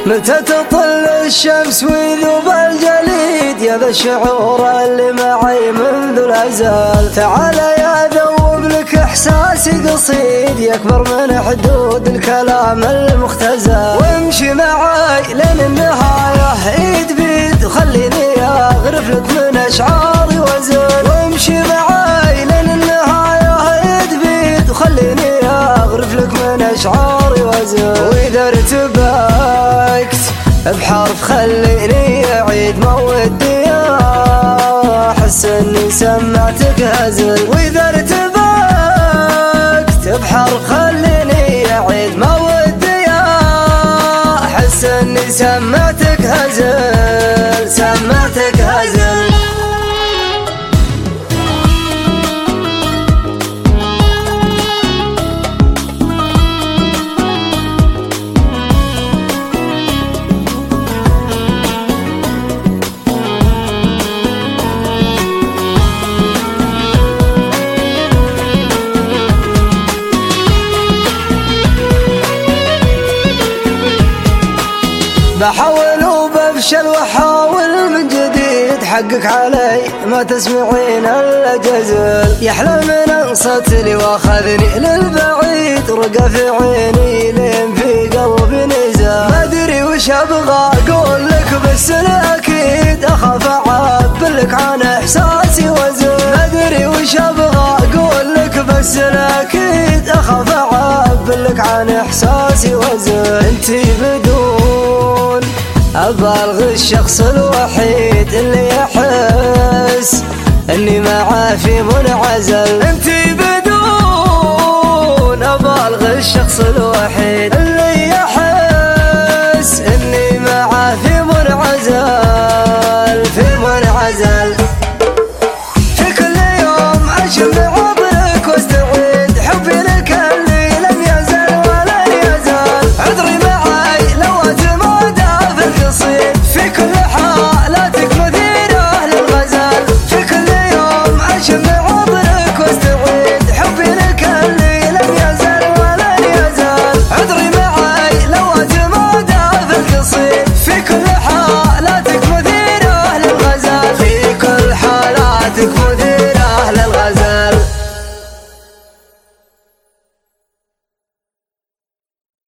متى تطل الشمس ويذوب الجليد، يا ذا الشعور اللي معي منذ الأزل. تعال يا ذوب لك إحساسي قصيد يكبر من حدود الكلام المختزل، وامشي معاي لين النهاية ايد بيد، وخليني اغرف لك من اشعاري وازل. وامشي معاي لين النهاية ايد بيد، وخليني اغرف لك من اشعاري وازل. واذا ارتبكت بحرف خليني اعيد ما ودي احس اني سمعتك هزل. واذا ارتبكت بحرف خليني اعيد ما ودي احس اني سمعتك هزل، سمعتك هزل. بحاول وبفشل واحاول من جديد، حقك علي ما تسمعين الا جزل. يحلى من انصت لي واخذني للبعيد، رقى في عيني لين في قلبي نزل. ما ادري وش ابغى اقول لك بس الاكيد اخاف اعبر لك عن احساسي وازل. ما ادري وش ابغى اقول لك بس الاكيد اخاف اعبر لك عن احساسي وازل. انتي بدون أبالغ الشخص الوحيد اللي يحس اني معاه في منعزل. انتي بدون أبالغ الشخص الوحيد